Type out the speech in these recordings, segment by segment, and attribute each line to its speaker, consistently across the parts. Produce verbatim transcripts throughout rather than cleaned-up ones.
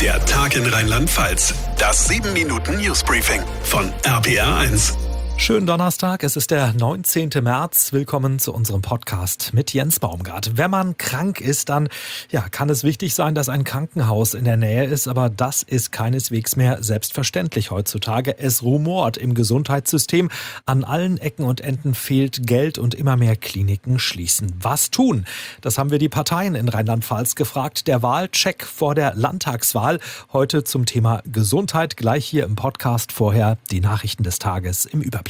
Speaker 1: Der Tag in Rheinland-Pfalz. Das sieben Minuten Newsbriefing von R P R eins.
Speaker 2: Schönen Donnerstag, es ist der neunzehnten März. Willkommen zu unserem Podcast mit Jens Baumgart. Wenn man krank ist, dann ja, kann es wichtig sein, dass ein Krankenhaus in der Nähe ist. Aber das ist keineswegs mehr selbstverständlich heutzutage. Es rumort im Gesundheitssystem. An allen Ecken und Enden fehlt Geld und immer mehr Kliniken schließen. Was tun? Das haben wir die Parteien in Rheinland-Pfalz gefragt. Der Wahlcheck vor der Landtagswahl. Heute zum Thema Gesundheit. Gleich hier im Podcast. Vorher die Nachrichten des Tages im Überblick.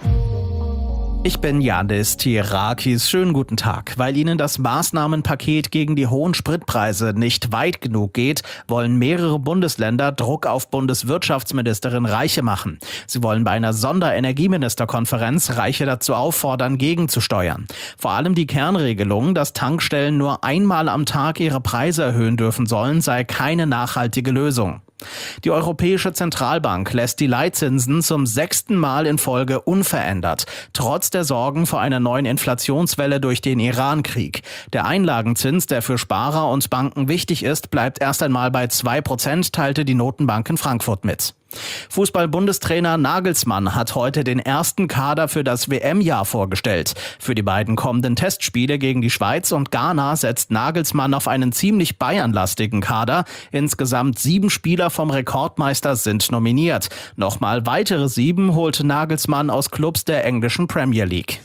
Speaker 3: Ich bin Janis Tierakis. Schönen guten Tag. Weil Ihnen das Maßnahmenpaket gegen die hohen Spritpreise nicht weit genug geht, wollen mehrere Bundesländer Druck auf Bundeswirtschaftsministerin Reiche machen. Sie wollen bei einer Sonderenergieministerkonferenz Reiche dazu auffordern, gegenzusteuern. Vor allem die Kernregelung, dass Tankstellen nur einmal am Tag ihre Preise erhöhen dürfen sollen, sei keine nachhaltige Lösung. Die Europäische Zentralbank lässt die Leitzinsen zum sechsten Mal in Folge unverändert, trotz der Sorgen vor einer neuen Inflationswelle durch den Iran-Krieg. Der Einlagenzins, der für Sparer und Banken wichtig ist, bleibt erst einmal bei zwei Prozent, teilte die Notenbank in Frankfurt mit. Fußball-Bundestrainer Nagelsmann hat heute den ersten Kader für das W M-Jahr vorgestellt. Für die beiden kommenden Testspiele gegen die Schweiz und Ghana setzt Nagelsmann auf einen ziemlich bayernlastigen Kader. Insgesamt sieben Spieler vom Rekordmeister sind nominiert. Nochmal weitere sieben holte Nagelsmann aus Clubs der englischen Premier League.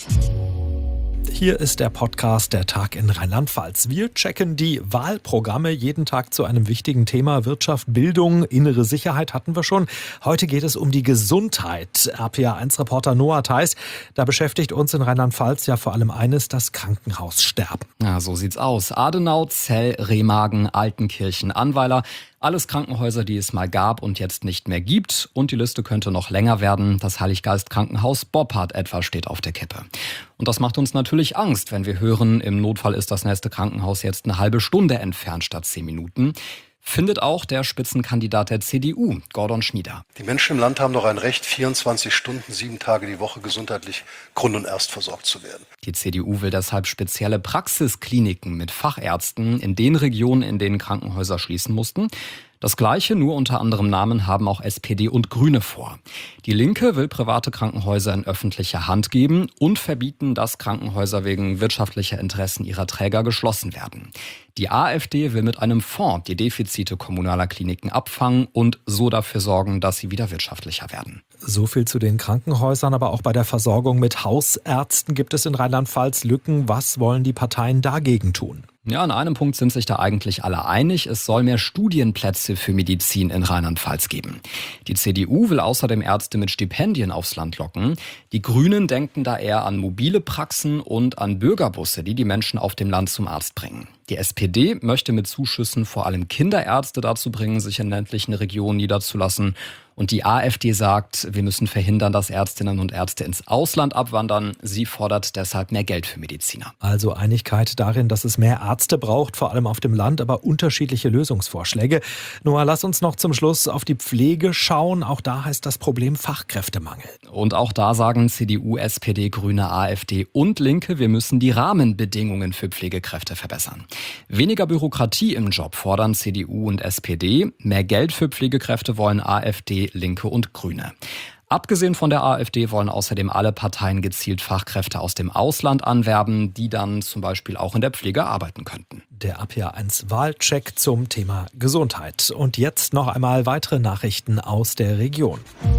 Speaker 2: Hier ist der Podcast Der Tag in Rheinland-Pfalz. Wir checken die Wahlprogramme jeden Tag zu einem wichtigen Thema. Wirtschaft, Bildung, innere Sicherheit hatten wir schon. Heute geht es um die Gesundheit. R P R eins Reporter Noah Theis, da beschäftigt uns in Rheinland-Pfalz ja vor allem eines, das Krankenhaussterben.
Speaker 4: Ja, so sieht's aus. Adenau, Zell, Remagen, Altenkirchen, Annweiler. Alles Krankenhäuser, die es mal gab und jetzt nicht mehr gibt. Und die Liste könnte noch länger werden. Das Heiliggeist-Krankenhaus Boppard etwa steht auf der Kippe. Und das macht uns natürlich Angst, wenn wir hören, im Notfall ist das nächste Krankenhaus jetzt eine halbe Stunde entfernt statt zehn Minuten. Findet auch der Spitzenkandidat der C D U, Gordon Schnieder.
Speaker 5: Die Menschen im Land haben doch ein Recht, vierundzwanzig Stunden, sieben Tage die Woche gesundheitlich grund- und erst versorgt zu werden.
Speaker 4: Die C D U will deshalb spezielle Praxiskliniken mit Fachärzten in den Regionen, in denen Krankenhäuser schließen mussten. Das Gleiche, nur unter anderem Namen, haben auch S P D und Grüne vor. Die Linke will private Krankenhäuser in öffentliche Hand geben und verbieten, dass Krankenhäuser wegen wirtschaftlicher Interessen ihrer Träger geschlossen werden. Die AfD will mit einem Fonds die Defizite kommunaler Kliniken abfangen und so dafür sorgen, dass sie wieder wirtschaftlicher werden.
Speaker 2: So viel zu den Krankenhäusern, aber auch bei der Versorgung mit Hausärzten gibt es in Rheinland-Pfalz Lücken. Was wollen die Parteien dagegen tun?
Speaker 4: Ja, an einem Punkt sind sich da eigentlich alle einig. Es soll mehr Studienplätze für Medizin in Rheinland-Pfalz geben. Die C D U will außerdem Ärzte mit Stipendien aufs Land locken. Die Grünen denken da eher an mobile Praxen und an Bürgerbusse, die die Menschen auf dem Land zum Arzt bringen. Die S P D möchte mit Zuschüssen vor allem Kinderärzte dazu bringen, sich in ländlichen Regionen niederzulassen. Und die AfD sagt, wir müssen verhindern, dass Ärztinnen und Ärzte ins Ausland abwandern. Sie fordert deshalb mehr Geld für Mediziner.
Speaker 2: Also Einigkeit darin, dass es mehr Ärzte braucht, vor allem auf dem Land, aber unterschiedliche Lösungsvorschläge. Noah, lass uns noch zum Schluss auf die Pflege schauen. Auch da heißt das Problem Fachkräftemangel.
Speaker 4: Und auch da sagen C D U, S P D, Grüne, AfD und Linke, wir müssen die Rahmenbedingungen für Pflegekräfte verbessern. Weniger Bürokratie im Job fordern C D U und S P D. Mehr Geld für Pflegekräfte wollen AfD, Linke und Grüne. Abgesehen von der AfD wollen außerdem alle Parteien gezielt Fachkräfte aus dem Ausland anwerben, die dann zum Beispiel auch in der Pflege arbeiten könnten.
Speaker 2: Der R P R eins Wahlcheck zum Thema Gesundheit. Und jetzt noch einmal weitere Nachrichten aus der Region.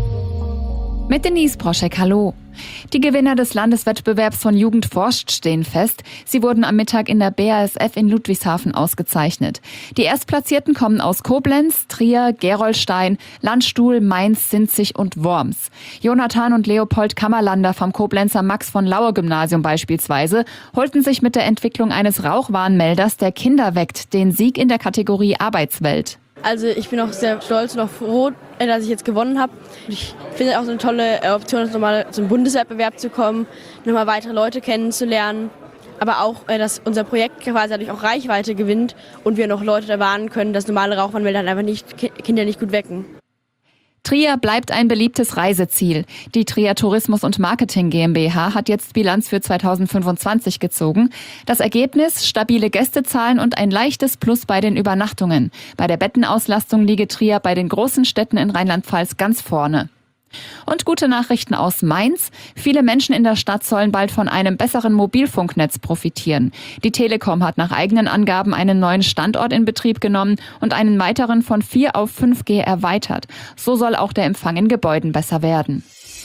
Speaker 6: Mit Denise Broschek, hallo. Die Gewinner des Landeswettbewerbs von Jugend forscht stehen fest. Sie wurden am Mittag in der B A S F in Ludwigshafen ausgezeichnet. Die Erstplatzierten kommen aus Koblenz, Trier, Gerolstein, Landstuhl, Mainz, Sinzig und Worms. Jonathan und Leopold Kammerlander vom Koblenzer Max-von-Laue-Gymnasium beispielsweise holten sich mit der Entwicklung eines Rauchwarnmelders, der Kinder weckt, den Sieg in der Kategorie Arbeitswelt.
Speaker 7: Also ich bin auch sehr stolz und auch froh, dass ich jetzt gewonnen habe. Ich finde es auch so eine tolle Option, nochmal zum Bundeswettbewerb zu kommen, nochmal weitere Leute kennenzulernen. Aber auch, dass unser Projekt quasi dadurch auch Reichweite gewinnt und wir noch Leute da warnen können, dass normale Rauchwarnmelder einfach nicht, Kinder nicht gut wecken.
Speaker 6: Trier bleibt ein beliebtes Reiseziel. Die Trier Tourismus und Marketing GmbH hat jetzt Bilanz für zweitausendfünfundzwanzig gezogen. Das Ergebnis: stabile Gästezahlen und ein leichtes Plus bei den Übernachtungen. Bei der Bettenauslastung liege Trier bei den großen Städten in Rheinland-Pfalz ganz vorne. Und gute Nachrichten aus Mainz. Viele Menschen in der Stadt sollen bald von einem besseren Mobilfunknetz profitieren. Die Telekom hat nach eigenen Angaben einen neuen Standort in Betrieb genommen und einen weiteren von vier auf fünf G erweitert. So soll auch der Empfang in Gebäuden besser werden.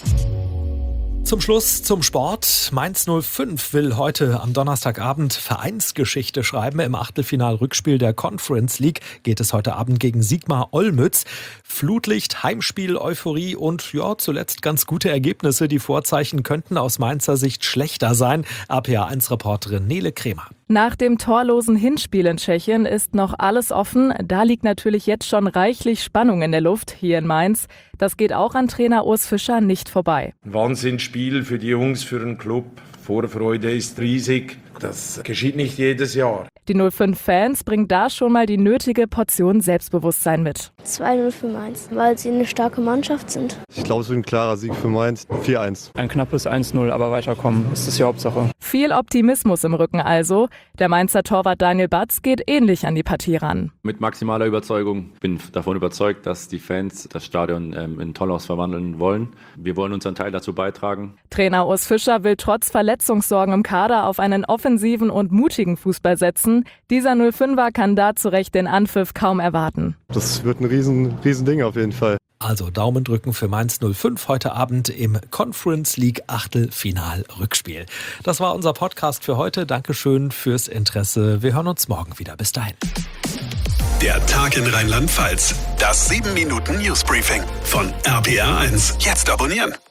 Speaker 2: Zum Schluss zum Sport. Mainz null fünf will heute am Donnerstagabend Vereinsgeschichte schreiben. Im Achtelfinal-Rückspiel der Conference League geht es heute Abend gegen Sigma Olmütz. Flutlicht, Heimspiel, Euphorie und ja, zuletzt ganz gute Ergebnisse. Die Vorzeichen könnten aus Mainzer Sicht schlechter sein. R P A eins Reporterin Nele Kremer.
Speaker 8: Nach dem torlosen Hinspiel in Tschechien ist noch alles offen. Da liegt natürlich jetzt schon reichlich Spannung in der Luft hier in Mainz. Das geht auch an Trainer Urs Fischer nicht vorbei.
Speaker 9: Ein Wahnsinnsspiel für die Jungs, für den Club. Vorfreude ist riesig. Das geschieht nicht jedes Jahr.
Speaker 8: Die null fünf Fans bringen da schon mal die nötige Portion Selbstbewusstsein mit.
Speaker 10: zwei null für Mainz, weil sie eine starke Mannschaft sind.
Speaker 11: Ich glaube, es wird ein klarer Sieg für Mainz. vier eins.
Speaker 12: Ein knappes eins null, aber weiterkommen, das ist die Hauptsache.
Speaker 8: Viel Optimismus im Rücken also. Der Mainzer Torwart Daniel Batz geht ähnlich an die Partie ran.
Speaker 13: Mit maximaler Überzeugung. Bin davon überzeugt, dass die Fans das Stadion ähm, in Tollhaus verwandeln wollen. Wir wollen unseren Teil dazu beitragen.
Speaker 8: Trainer Urs Fischer will trotz Verletzungssorgen im Kader auf einen offensiven und mutigen Fußball setzen. Dieser null fünfer kann da zu Recht den Anpfiff kaum erwarten.
Speaker 11: Das wird ein riesen, riesen Ding auf jeden Fall.
Speaker 2: Also Daumen drücken für Mainz null fünf heute Abend im Conference League Achtelfinal-Rückspiel. Das war unser Podcast für heute. Dankeschön fürs Interesse. Wir hören uns morgen wieder. Bis dahin.
Speaker 1: Der Tag in Rheinland-Pfalz. Das sieben Minuten Newsbriefing von R P A eins. Jetzt abonnieren.